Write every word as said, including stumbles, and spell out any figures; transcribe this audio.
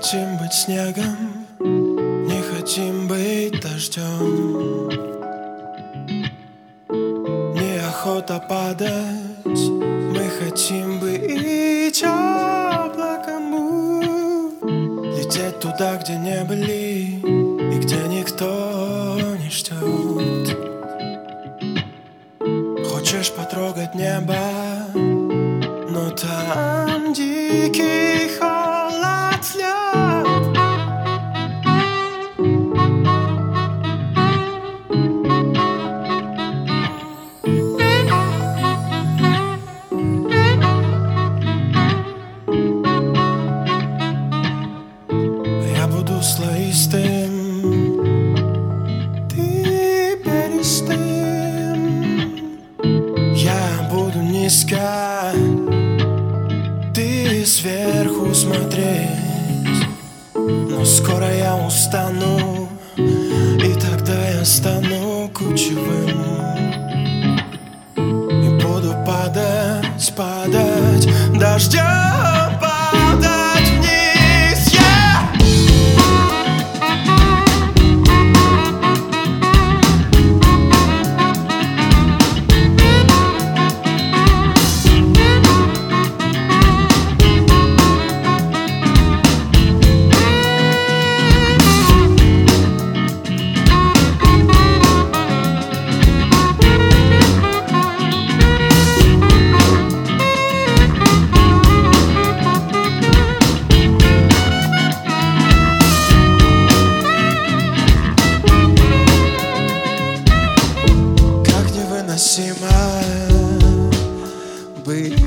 хотим быть снегом, не хотим быть дождем. Неохота падать, мы хотим быть облаком, лететь туда, где не были и где никто не ждет. Хочешь потрогать небо, но там дикий холод, лед. Я буду слоистым, ты перистым. Я буду низко, ты сверху смотреть. Но скоро я устану, и тогда я стану кучевым и буду падать, падать, дождем падать вниз, yeah! Невыносимо быть